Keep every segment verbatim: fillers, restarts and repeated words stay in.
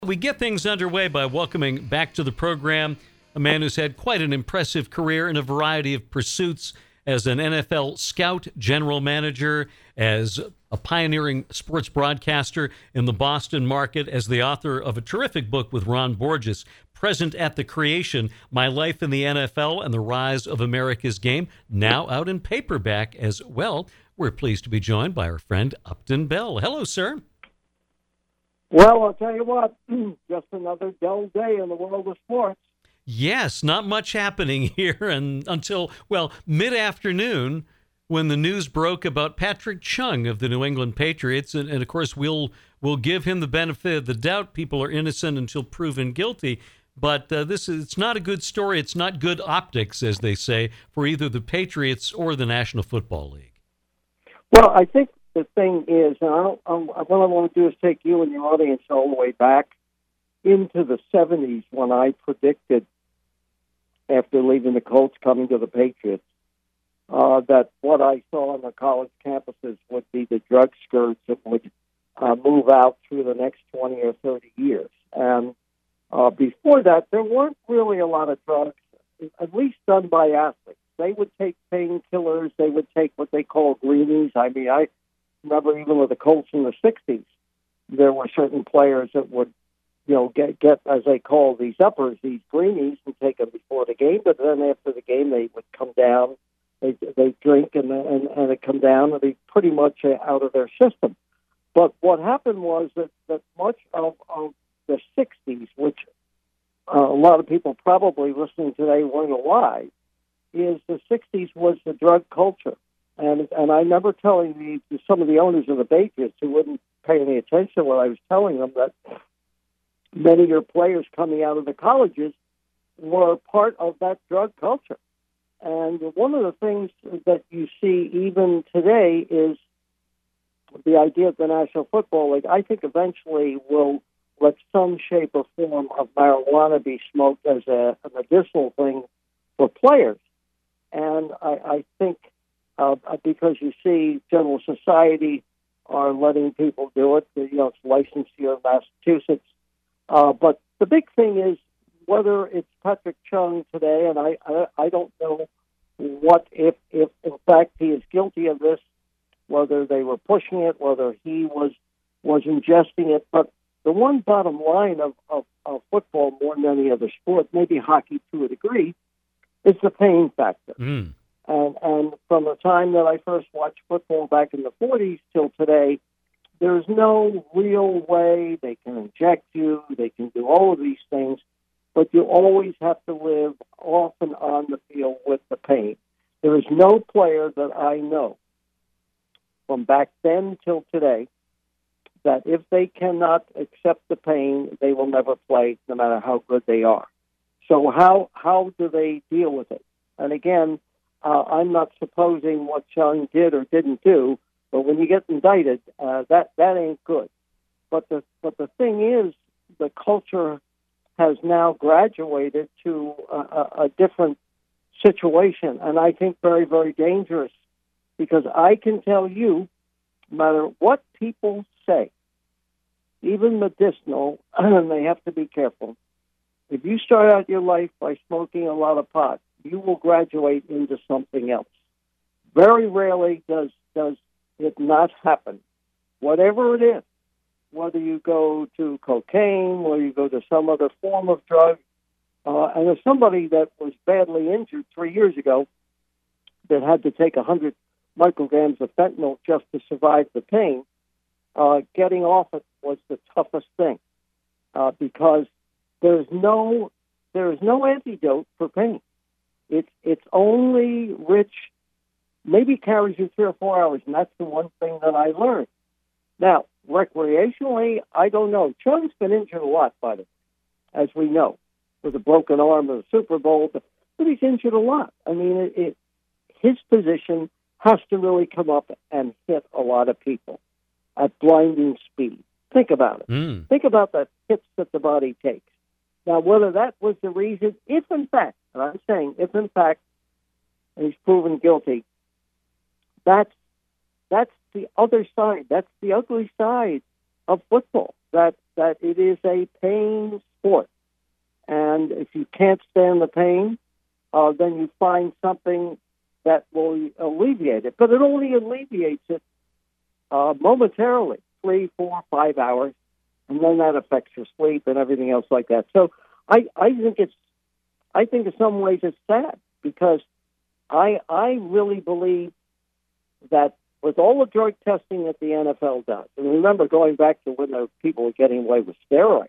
We get things underway by welcoming back to the program a man who's had quite an impressive career in a variety of pursuits as an N F L scout, general manager, as a pioneering sports broadcaster in the Boston market, as the author of a terrific book with Ron Borges, Present at the Creation, My Life in the N F L and the Rise of America's Game, now out in paperback as well. We're pleased to be joined by our friend Upton Bell. Hello, sir. Well, I'll tell you what, just another dull day in the world of sports. Yes, not much happening here and until, well, mid-afternoon when the news broke about Patrick Chung of the New England Patriots. And, and of course, we'll we'll give him the benefit of the doubt. People are innocent until proven guilty. But uh, this is it's not a good story. It's not good optics, as they say, for either the Patriots or the National Football League. Well, I think the thing is, and I don't, um, what I want to do is take you and the audience all the way back into the seventies when I predicted, after leaving the Colts, coming to the Patriots, uh, that what I saw on the college campuses would be the drug skirts that would uh, move out through the next twenty or thirty years. And uh, before that, there weren't really a lot of drugs, at least done by athletes. They would take painkillers. They would take what they call greenies. I mean, I remember even with the Colts in the sixties, there were certain players that would, you know, get, get as they call these uppers, these greenies, and take them before the game. But then after the game, they would come down, they they drink, and and and it come down, and they pretty much uh, out of their system. But what happened was that, that much of, of the sixties, which uh, a lot of people probably listening today weren't alive, is the sixties was the drug culture. And and I remember telling the, some of the owners of the Patriots who wouldn't pay any attention to what I was telling them that many of your players coming out of the colleges were part of that drug culture. And one of the things that you see even today is the idea of the National Football League, I think eventually will let some shape or form of marijuana be smoked as a, a medicinal thing for players. And I, I think uh, because you see General Society are letting people do it, you know, it's licensed here in Massachusetts. Uh, but the big thing is whether it's Patrick Chung today, and I, I, I don't know what if, if in fact he is guilty of this, whether they were pushing it, whether he was was ingesting it. But the one bottom line of, of, of football more than any other sport, maybe hockey to a degree, is the pain factor. Mm. And, and from the time that I first watched football back in the forties till today, there's no real way they can inject you, they can do all of these things, but you always have to live off and on the field with the pain. There is no player that I know from back then till today that if they cannot accept the pain, they will never play, no matter how good they are. So how how do they deal with it? And again, uh, I'm not supposing what Chung did or didn't do, but when you get indicted, uh, that that ain't good. But the but the thing is, the culture has now graduated to a, a, a different situation, and I think very, very dangerous, because I can tell you, no matter what people say, even medicinal, and they have to be careful, if you start out your life by smoking a lot of pot, you will graduate into something else. Very rarely does does it not happen. Whatever it is, whether you go to cocaine, or you go to some other form of drug, uh, and as somebody that was badly injured three years ago that had to take one hundred micrograms of fentanyl just to survive the pain, uh, getting off it was the toughest thing uh, because there's no there is no antidote for pain. It's it's only rich, maybe carries you three or four hours, and that's the one thing that I learned. Now, recreationally, I don't know. Chung's been injured a lot, by the way, as we know, with a broken arm in the Super Bowl, but, but he's injured a lot. I mean, it, it, his position has to really come up and hit a lot of people at blinding speed. Think about it. Mm. Think about the hits that the body takes. Now, whether that was the reason, if in fact, and I'm saying if in fact he's proven guilty, that's that's the other side. That's the ugly side of football. That that it is a pain sport. And if you can't stand the pain, uh, then you find something that will alleviate it. But it only alleviates it uh, momentarily, three, four, five hours, and then that affects your sleep and everything else like that. So I, I think it's, I think in some ways it's sad, because I, I really believe that with all the drug testing that the N F L does, and remember going back to when the people were getting away with steroids,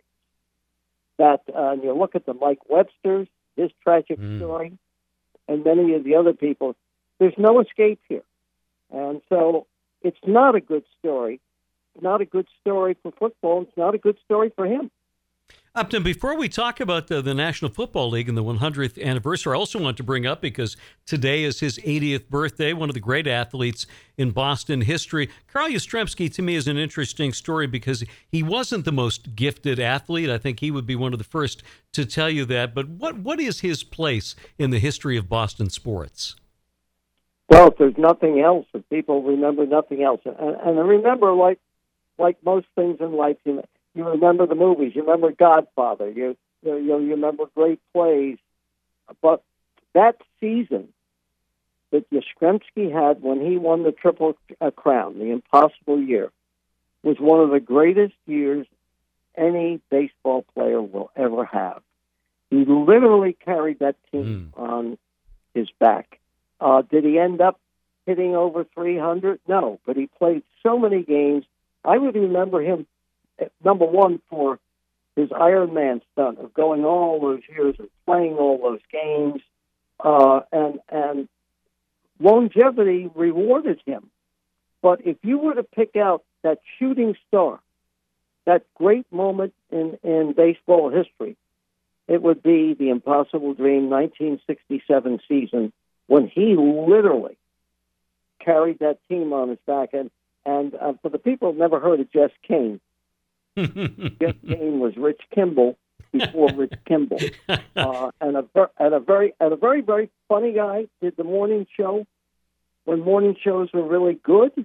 that uh, and you look at the Mike Webster's, his tragic mm. story, and many of the other people, there's no escape here. And so it's not a good story. It's not a good story for football. It's not a good story for him. Upton, before we talk about the, the National Football League and the one hundredth anniversary, I also want to bring up, because today is his eightieth birthday, one of the great athletes in Boston history. Carl Yastrzemski, to me, is an interesting story because he wasn't the most gifted athlete. I think he would be one of the first to tell you that. But what what is his place in the history of Boston sports? Well, if there's nothing else, if people remember nothing else, and, and I remember, like like most things in life, you know, you remember the movies. You remember Godfather. You you, you you remember great plays. But that season that Yastrzemski had when he won the Triple Crown, the impossible year, was one of the greatest years any baseball player will ever have. He literally carried that team mm. on his back. Uh, did he end up hitting over three hundred? No, but he played so many games. I would remember him, number one, for his Iron Man stunt of going all those years and playing all those games, uh, and and longevity rewarded him. But if you were to pick out that shooting star, that great moment in, in baseball history, it would be the Impossible Dream nineteen sixty-seven season, when he literally carried that team on his back. And, and uh, for the people who've never heard of Jess Kane, Jess Kane was Rich Kimball before Rich Kimball, uh, and a ver- and a very and a very very funny guy. Did the morning show when morning shows were really good,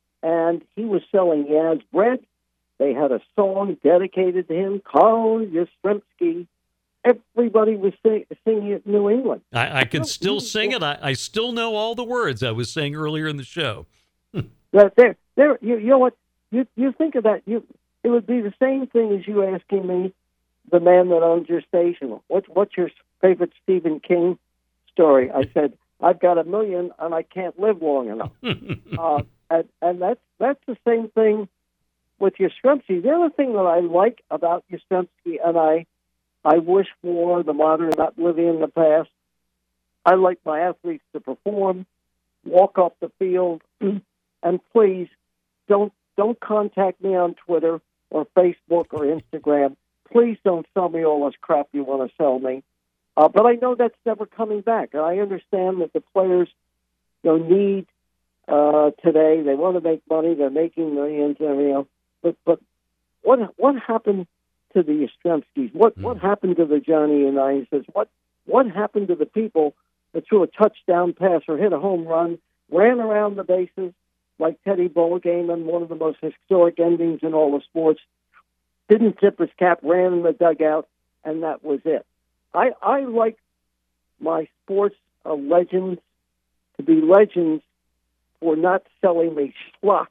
and he was selling Yaz bread. They had a song dedicated to him, Carl Yastrzemski. Everybody was sing- singing it in New England. I, I can still sing it. I, I still know all the words I was saying earlier in the show. there, there, there. You, you know what? You you think of that. You it would be the same thing as you asking me, the man that owns your station, what what's your favorite Stephen King story? I said, I've got a million and I can't live long enough. uh, and and that's that's the same thing with Yastrzemski. The other thing that I like about Yastrzemski, and I. I wish for the modern, not living in the past. I like my athletes to perform, walk off the field, and please don't don't contact me on Twitter or Facebook or Instagram. Please don't sell me all this crap you want to sell me. Uh, but I know that's never coming back, and I understand that the players, you know, need uh, today. They want to make money. They're making millions and everything else. But but what what happened to the Yastrzemskis? What mm. what happened to the Johnny Unitas? What what happened to the people that threw a touchdown pass or hit a home run, ran around the bases like Teddy Ballgame, one of the most historic endings in all of sports, didn't tip his cap, ran in the dugout, and that was it. I, I like my sports uh, legends to be legends for not selling me schlock,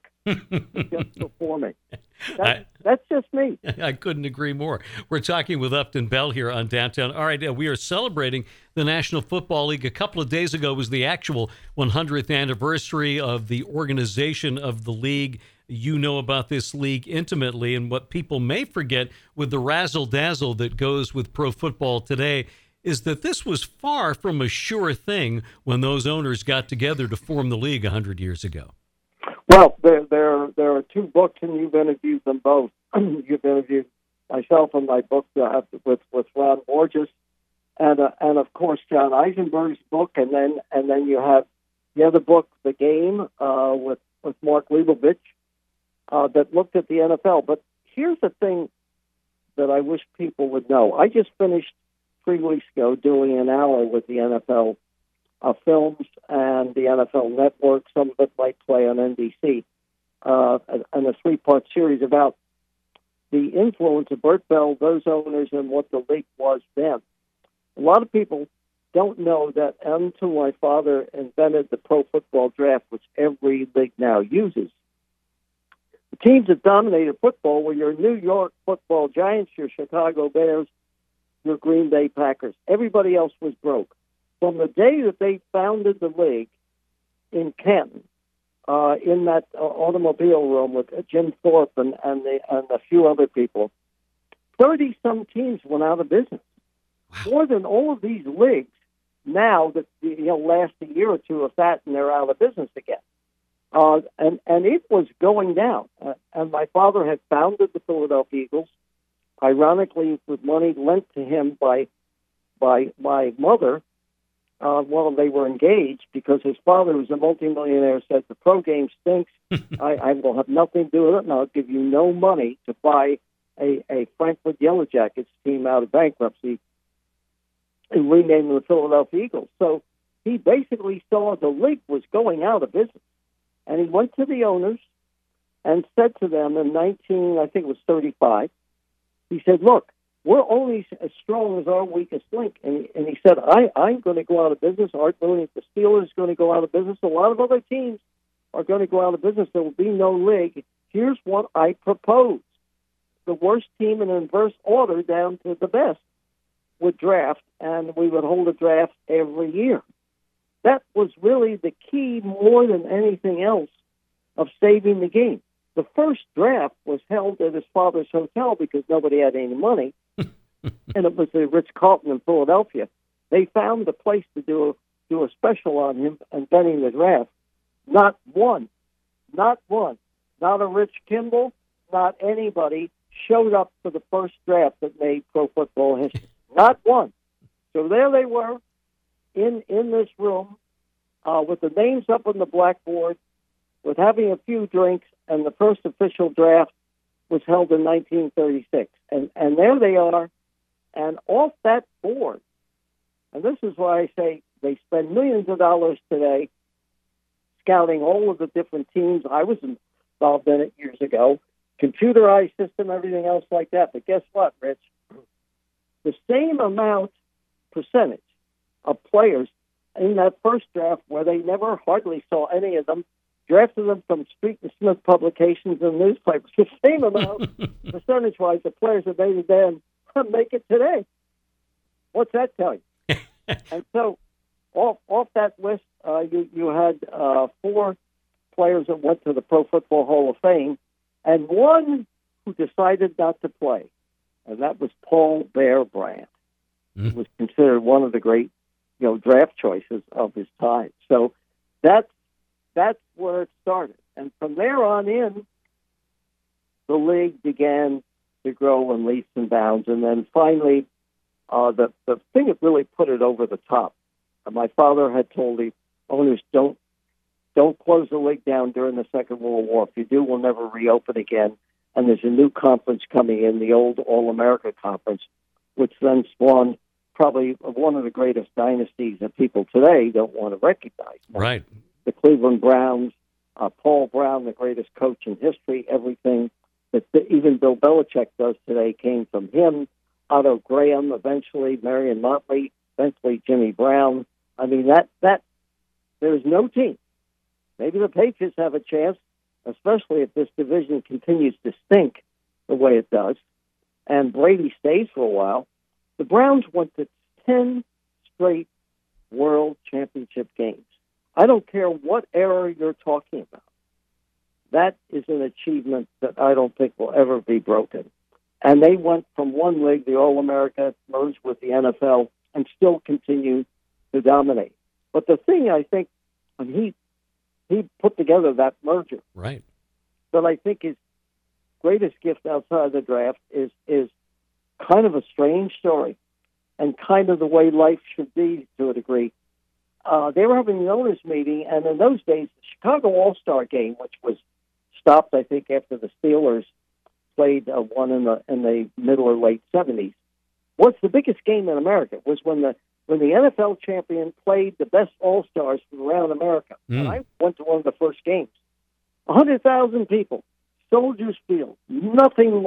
just performing. That's, I, that's just me. I couldn't agree more. We're talking with Upton Bell here on Downtown. All right, uh, we are celebrating the National Football League. A couple of days ago was the actual one hundredth anniversary of the organization of the league. You know about this league intimately, and what people may forget with the razzle-dazzle that goes with pro football today is that this was far from a sure thing when those owners got together to form the league one hundred years ago. Well, there, there, there are two books, and you've interviewed them both. You've interviewed myself and my book uh, with with Ron Borges, and uh, and of course John Eisenberg's book, and then and then you have the other book, The Game, uh, with with Mark Leibovich, uh, that looked at the N F L. But here's the thing that I wish people would know. I just finished three weeks ago doing an hour with the N F L. Uh, films and the N F L Network. Some of it might play on N B C, uh, and a three-part series about the influence of Bert Bell, those owners, and what the league was then. A lot of people don't know that until my father invented the pro football draft, which every league now uses, the teams that dominated football were your New York football Giants, your Chicago Bears, your Green Bay Packers. Everybody else was broke. From the day that they founded the league in Canton, uh, in that uh, automobile room with uh, Jim Thorpe and, and, the, and a few other people, thirty-some teams went out of business. Wow. More than all of these leagues now that you know last a year or two of that, and they're out of business again. Uh, and, and it was going down. Uh, and my father had founded the Philadelphia Eagles, ironically with money lent to him by by my mother uh, while they were engaged, because his father, who was a multimillionaire, said, the pro game stinks. I, I will have nothing to do with it, and I'll give you no money to buy a, a Frankfurt Yellow Jackets team out of bankruptcy and rename them the Philadelphia Eagles. So he basically saw the league was going out of business. And he went to the owners and said to them in nineteen, I think it was thirty-five, he said, look, we're only as strong as our weakest link. And he, and he said, I, I'm going to go out of business. Art Williams, the Steelers, is going to go out of business. A lot of other teams are going to go out of business. There will be no league. Here's what I propose. The worst team in inverse order down to the best would draft, and we would hold a draft every year. That was really the key, more than anything else, of saving the game. The first draft was held at his father's hotel because nobody had any money, and it was the Ritz-Carlton in Philadelphia. They found a place to do a, do a special on him and betting the draft. Not one, not one, not a Rich Kimball, not anybody showed up for the first draft that made pro football history. Not one. So there they were in, in this room uh, with the names up on the blackboard, with having a few drinks, and the first official draft was held in nineteen thirty-six. And, and there they are, and off that board, and this is why I say they spend millions of dollars today scouting all of the different teams. I was involved in it years ago, computerized system, everything else like that. But guess what, Rich? The same amount, percentage, of players in that first draft, where they never hardly saw any of them, drafted them from Street and Smith publications and newspapers. The same amount, percentage-wise, the players that made it then make it today. What's that tell you? And so, off off that list, uh, you you had uh, four players that went to the Pro Football Hall of Fame, and one who decided not to play, and that was Paul Bear Bryant. Mm-hmm. He was considered one of the great, you know, draft choices of his time. So that's that's where it started, and from there on in, the league began to grow in leaps and bounds, and then finally, uh, the the thing that really put it over the top. Uh, my father had told the owners, "Don't don't close the league down during the Second World War. If you do, we'll never reopen again." And there's a new conference coming in, the old All-America Conference, which then spawned probably one of the greatest dynasties that people today don't want to recognize. Right. The Cleveland Browns, uh, Paul Brown, the greatest coach in history, everything that the, even Bill Belichick does today came from him. Otto Graham, eventually Marion Motley, eventually Jimmy Brown. I mean, that that there's no team. Maybe the Patriots have a chance, especially if this division continues to stink the way it does, and Brady stays for a while. The Browns went to ten straight World Championship games. I don't care what era you're talking about. That is an achievement that I don't think will ever be broken. And they went from one league, the All-America, merged with the N F L, and still continue to dominate. But the thing I think, when he he put together that merger, right, that I think his greatest gift outside the draft is is kind of a strange story, and kind of the way life should be to a degree. Uh, they were having an owners meeting, and in those days, the Chicago All-Star Game, which was stopped, I think, after the Steelers played uh, one in the in the middle or late seventies, was the biggest game in America. Was when the when the N F L champion played the best All-Stars from around America. Mm. And I went to one of the first games. one hundred thousand people, Soldiers Field, nothing like it.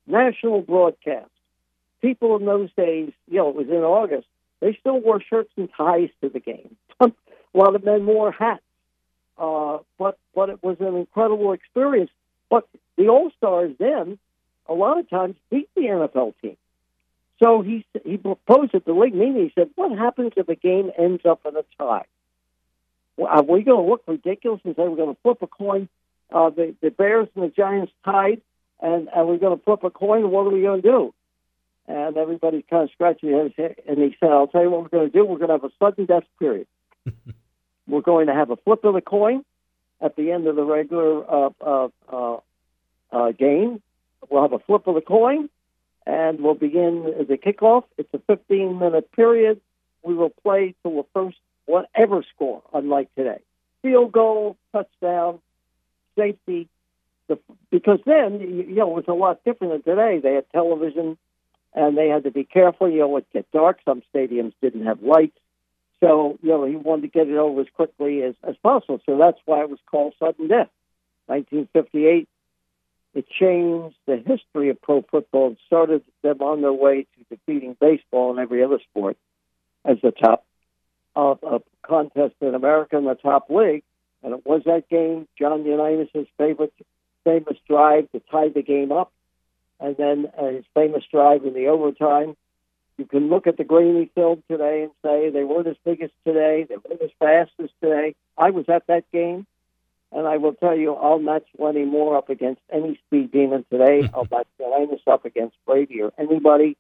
national broadcast. People in those days, you know, it was in August, they still wore shirts and ties to the game. A lot of men wore hats. Uh, but, but it was an incredible experience. But the All-Stars then, a lot of times, beat the N F L team. So he he proposed at the league meeting, he said, what happens if a game ends up in a tie? Well, are we going to look ridiculous and say we're going to flip a coin? Uh, the, the Bears and the Giants tied, and, and we're going to flip a coin, what are we going to do? And everybody kind of scratched their heads, and he said, I'll tell you what we're going to do. We're going to have a sudden death period. We're going to have a flip of the coin at the end of the regular uh, uh, uh, uh, game. We'll have a flip of the coin, and we'll begin the kickoff. It's a fifteen-minute period. We will play till the first whatever score, unlike today. Field goal, touchdown, safety. The, because then, you know, it was a lot different than today. They had television, and they had to be careful. You know, it get dark. Some stadiums didn't have lights. So, you know, he wanted to get it over as quickly as, as possible. So that's why it was called sudden death. nineteen fifty-eight, it changed the history of pro football and started them on their way to defeating baseball and every other sport as the top uh, uh, contest in America in the top league. And it was that game, John Unitas' favorite, famous drive to tie the game up, and then uh, his famous drive in the overtime. You can look at the grainy film today and say they weren't as big as today, they weren't as fast as today. I was at that game, and I will tell you, I'll match Lenny Moore up against any speed demon today. I'll match Unitas up against Brady or anybody.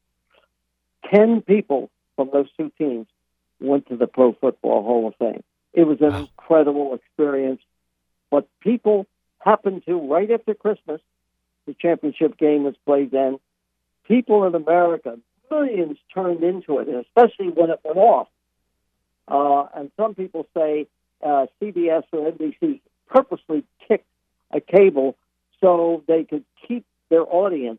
Ten people from those two teams went to the Pro Football Hall of Fame. It was an wow. incredible experience. But people happened to, right after Christmas, the championship game was played then, people in America, millions turned into it, and especially when it went off. Uh, and some people say uh, C B S or N B C purposely kicked a cable so they could keep their audience.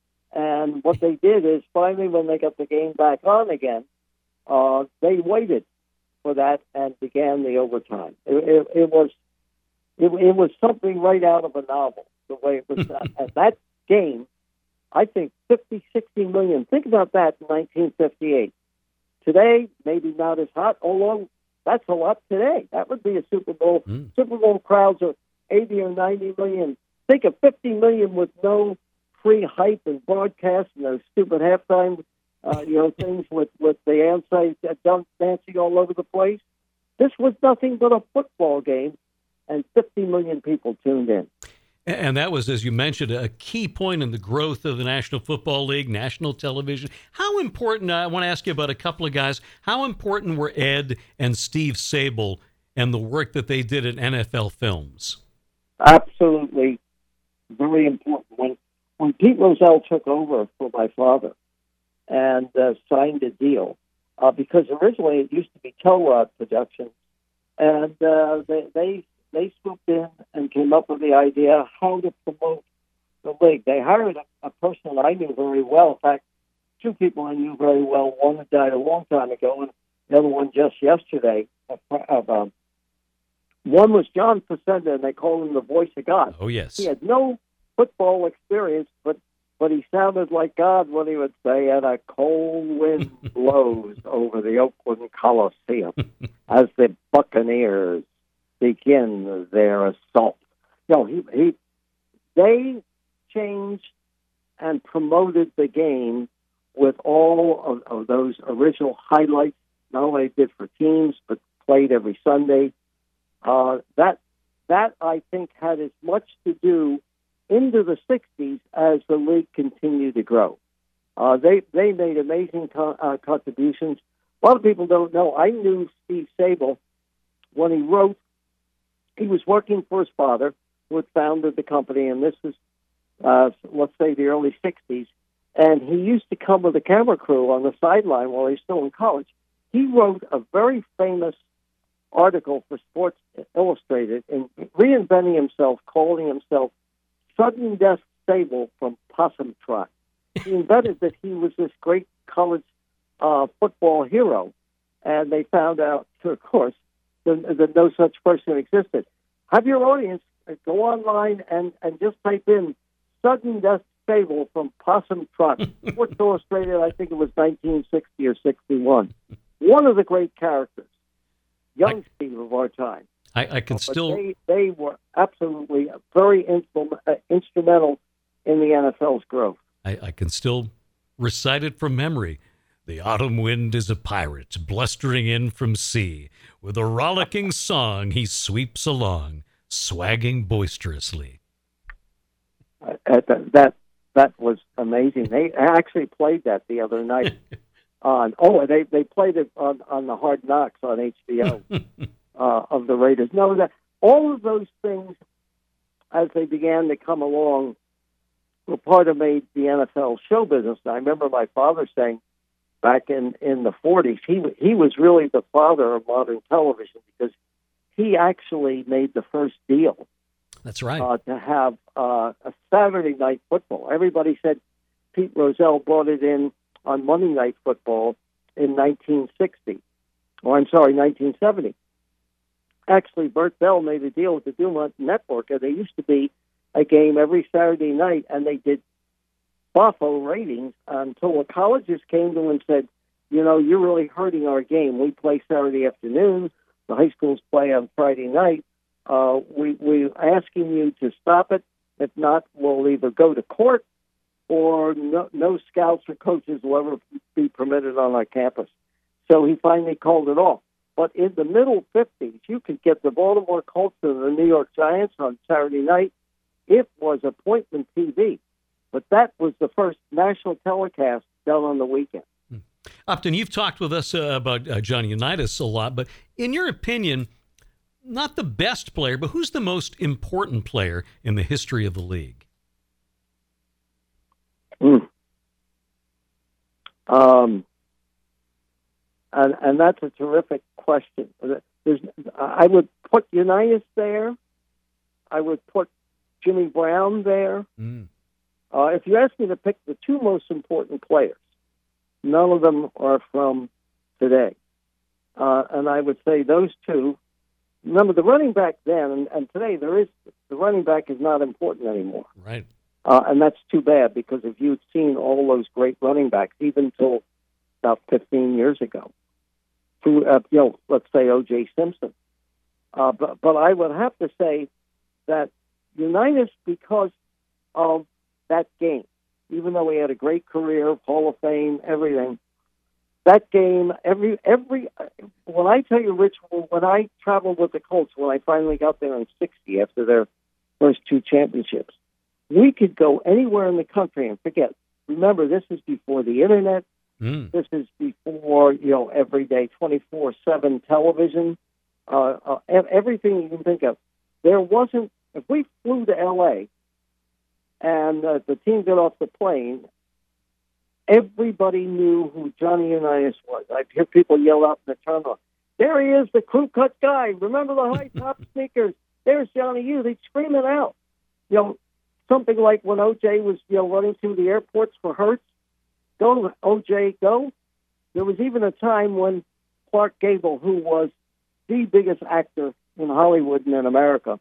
And what they did is finally when they got the game back on again, uh, they waited for that and began the overtime. It, it, it was it, it was something right out of a novel, the way it was done. And that game, I think fifty, sixty million. Think about that in nineteen fifty-eight. Today, maybe not as hot, although that's a lot today. That would be a Super Bowl. Mm. Super Bowl crowds are eighty or ninety million. Think of fifty million with no free hype and broadcast and those stupid halftime uh, you know, things with, with the outside dancing all over the place. This was nothing but a football game, and fifty million people tuned in. And that was, as you mentioned, a key point in the growth of the National Football League, national television. How important, I want to ask you about a couple of guys, how important were Ed and Steve Sable and the work that they did at N F L Films? Absolutely. Very important. When, when Pete Rozelle took over for my father and uh, signed a deal, uh, because originally it used to be Telrod Productions, and uh, they... they They swooped in and came up with the idea how to promote the league. They hired a, a person that I knew very well. In fact, two people I knew very well. One had died a long time ago, and the other one just yesterday. Of, of, um, one was John Facenda, and they called him the voice of God. Oh, yes. He had no football experience, but, but he sounded like God when he would say, and a cold wind blows over the Oakland Coliseum as the Buccaneers begin their assault. No, he, he, they changed and promoted the game with all of, of those original highlights, not only did for teams, but played every Sunday. Uh, that, that I think, had as much to do into the sixties as the league continued to grow. Uh, they, they made amazing co- uh, contributions. A lot of people don't know, I knew Steve Sable when he wrote. He was working for his father, who had founded the company, and this is, uh, let's say, the early sixties. And he used to come with a camera crew on the sideline while he was still in college. He wrote a very famous article for Sports Illustrated in reinventing himself, calling himself Sudden Death Sable from Possum Trot. He invented that he was this great college uh, football hero, and they found out, of course, that no such person existed. Have your audience go online and, and just type in Sudden Death Fable from Possum Trot, Sports Illustrated, I think it was nineteen sixty or sixty-one. One of the great characters, young I, Steve of our time. I, I can uh, still... They, they were absolutely very instru- uh, instrumental in the N F L's growth. I, I can still recite it from memory. The autumn wind is a pirate, blustering in from sea. With a rollicking song he sweeps along, swagging boisterously. Uh, that, that that was amazing. They actually played that the other night. on Oh, they, they played it on, on the Hard Knocks on H B O uh, of the Raiders. No, that all of those things, as they began to come along, were part of made the N F L show business. And I remember my father saying, back in, in the forties, he he was really the father of modern television because he actually made the first deal. That's right. Uh, to have uh, a Saturday night football. Everybody said Pete Rozelle brought it in on Monday Night Football in nineteen sixty. Or I'm sorry, nineteen seventy. Actually, Bert Bell made a deal with the Dumont Network, and there used to be a game every Saturday night, and they did Buffalo ratings until the colleges came to him and said, you know, you're really hurting our game. We play Saturday afternoon. The high schools play on Friday night. Uh, we, we're asking you to stop it. If not, we'll either go to court or no, no scouts or coaches will ever be permitted on our campus. So he finally called it off. But in the middle fifties, you could get the Baltimore Colts and the New York Giants on Saturday night. It was appointment T V. But that was the first national telecast done on the weekend. Hmm. Upton, you've talked with us uh, about uh, Johnny Unitas a lot, but in your opinion, not the best player, but who's the most important player in the history of the league? Hmm. Um, and, and that's a terrific question. There's, I would put Unitas there. I would put Jimmy Brown there. Mm. Uh, if you ask me to pick the two most important players, none of them are from today. Uh, and I would say those two. Remember, the running back then, and, and today there is the running back is not important anymore. Right. Uh, and that's too bad, because if you'd seen all those great running backs, even till about fifteen years ago, through, uh, you know, let's say O J Simpson. Uh, but, but I would have to say that Unitas, because of that game, even though he had a great career, Hall of Fame, everything, that game, every, every, when I tell you, Rich, when I traveled with the Colts, when I finally got there in sixty after their first two championships, we could go anywhere in the country and forget. Remember, this is before the internet. Mm. This is before, you know, everyday twenty-four seven television, uh, uh, everything you can think of. There wasn't, if we flew to L A and uh, the team got off the plane, everybody knew who Johnny Unitas was. I'd hear people yell out in the terminal, there he is, the crew cut guy. Remember the high top sneakers? There's Johnny U. They'd scream it out. You know, something like when O J was, you know, running through the airports for Hertz, go, O J, go. There was even a time when Clark Gable, who was the biggest actor in Hollywood and in America,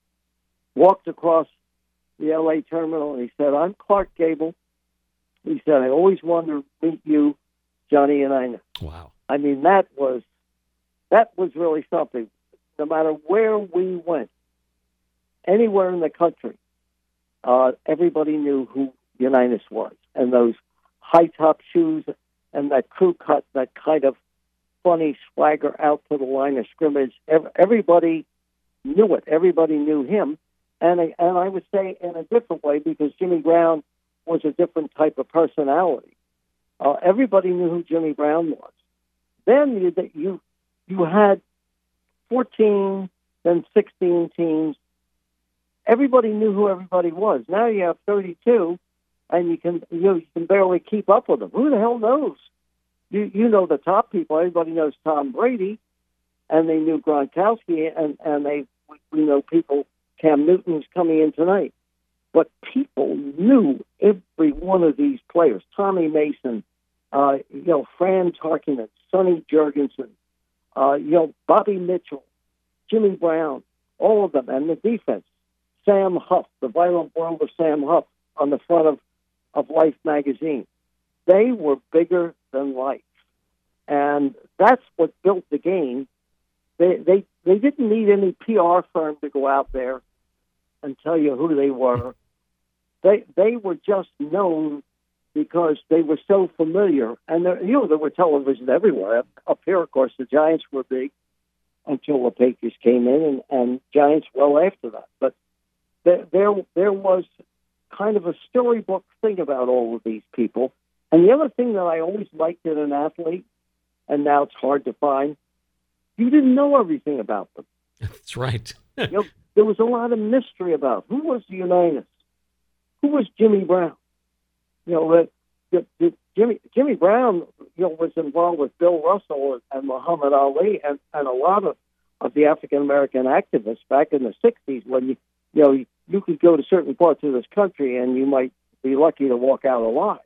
walked across the L A terminal and he said, I'm Clark Gable. He said, I always wanted to meet you, Johnny Unitas. Wow. I mean, that was, that was really something. No matter where we went, anywhere in the country, uh, everybody knew who Unitas was. And those high-top shoes and that crew cut, that kind of funny swagger out to the line of scrimmage, everybody knew it. Everybody knew him. And, and I would say in a different way, because Jimmy Brown was a different type of personality. Uh, everybody knew who Jimmy Brown was. Then you you you had fourteen, then sixteen teams. Everybody knew who everybody was. Now you have thirty-two, and you can you, know, you can barely keep up with them. Who the hell knows? You you know the top people. Everybody knows Tom Brady, and they knew Gronkowski, and and they we know people. Cam Newton's coming in tonight. But people knew every one of these players. Tommy Mason, uh, you know, Fran Tarkenton, Sonny Jurgensen, uh, you know, Bobby Mitchell, Jimmy Brown, all of them. And the defense, Sam Huff, the violent world of Sam Huff on the front of of Life magazine. They were bigger than life. And that's what built the game. They, they, they didn't need any P R firm to go out there and tell you who they were. They, they were just known because they were so familiar. And, there, you know, there were television everywhere. Up here, of course, the Giants were big until the Patriots came in, and, and Giants well after that. But there, there, there was kind of a storybook thing about all of these people. And the other thing that I always liked in an athlete, and now it's hard to find, you didn't know everything about them. That's right. You know, there was a lot of mystery about who was Unitas, who was Jimmy Brown. You know, the, the, the Jimmy Jimmy Brown, you know, was involved with Bill Russell and Muhammad Ali and, and a lot of, of the African American activists back in the sixties when you you know you, you could go to certain parts of this country and you might be lucky to walk out alive.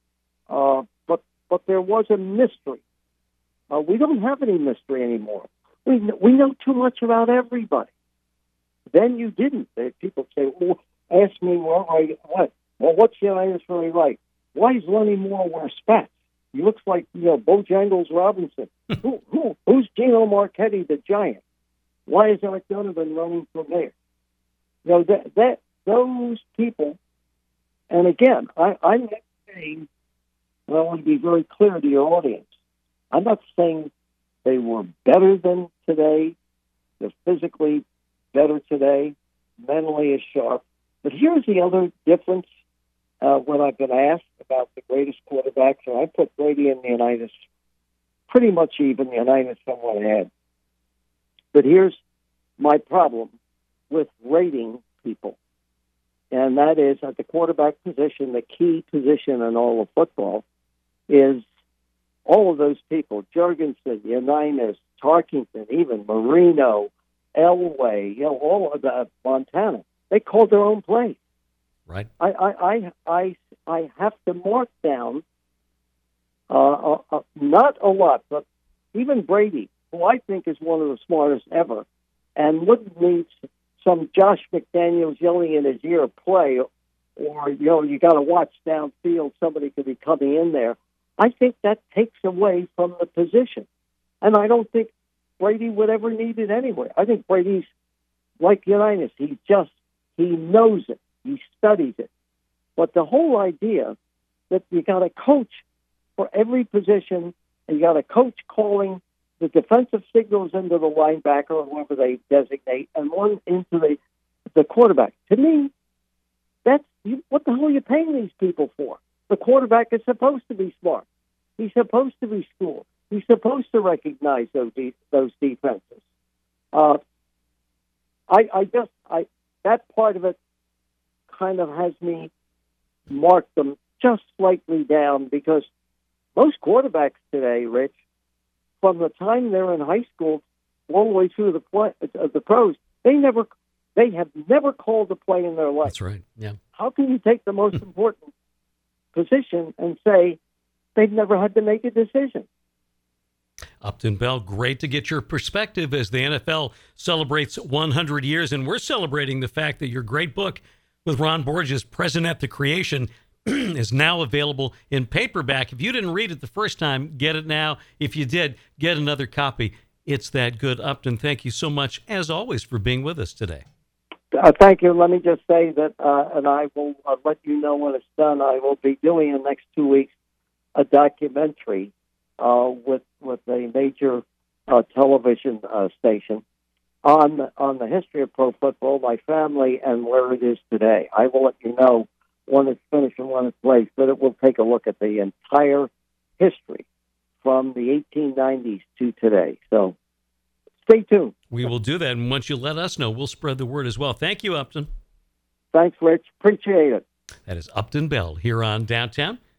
Uh, but but there was a mystery. Uh, we don't have any mystery anymore. We we know too much about everybody. Then you didn't. People say, "Well, ask me what I what." Well, what's Unitas really like? Why does Lenny Moore wear spats? He looks like, you know, Bojangles Robinson. who, who, who's Gino Marchetti, the Giant? Why is Eric Donovan running for mayor? You know, that, that those people, and again, I, I'm not saying, and I want to be very clear to your audience, I'm not saying they were better than today, they're physically better today, mentally as sharp. But here's the other difference. Uh, when I've been asked about the greatest quarterbacks, and I put Brady and Unitas pretty much even, Unitas somewhat ahead. But here's my problem with rating people, and that is at the quarterback position, the key position in all of football, is all of those people, Jurgensen, Unitas, Tarkington, even Marino, Elway, you know, all of the Montana, they called their own plays. Right. I, I, I, I, I have to mark down, uh, uh, uh, not a lot, but even Brady, who I think is one of the smartest ever, and wouldn't need some Josh McDaniels yelling in his ear play, or, you know, you got to watch downfield, somebody could be coming in there. I think that takes away from the position. And I don't think Brady would ever need it anyway. I think Brady's like Unitas. He just, he knows it. He studies it. But the whole idea that you got a coach for every position, and you got a coach calling the defensive signals into the linebacker or whoever they designate, and one into the the quarterback. To me, that's you, what the hell are you paying these people for? The quarterback is supposed to be smart. He's supposed to be schooled. He's supposed to recognize those de- those defenses. Uh, I, I just I that part of it kind of has me mark them just slightly down, because most quarterbacks today, Rich, from the time they're in high school all the way through the play, uh, the pros, they never, they have never called a play in their life. That's right. Yeah. How can you take the most important position and say they've never had to make a decision? Upton Bell, great to get your perspective as the N F L celebrates one hundred years, and we're celebrating the fact that your great book with Ron Borges, Present at the Creation, is now available in paperback. If you didn't read it the first time, get it now. If you did, get another copy. It's that good. Upton, thank you so much, as always, for being with us today. Uh, thank you. Let me just say that, uh, and I will uh, let you know when it's done, I will be doing in the next two weeks a documentary uh, with with a major uh, television uh, station on the, on the history of pro football, my family, and where it is today. I will let you know when it's finished and when it's placed, but it will take a look at the entire history from the eighteen nineties to today. So stay tuned. We will do that, and once you let us know, we'll spread the word as well. Thank you, Upton. Thanks, Rich. Appreciate it. That is Upton Bell here on Downtown.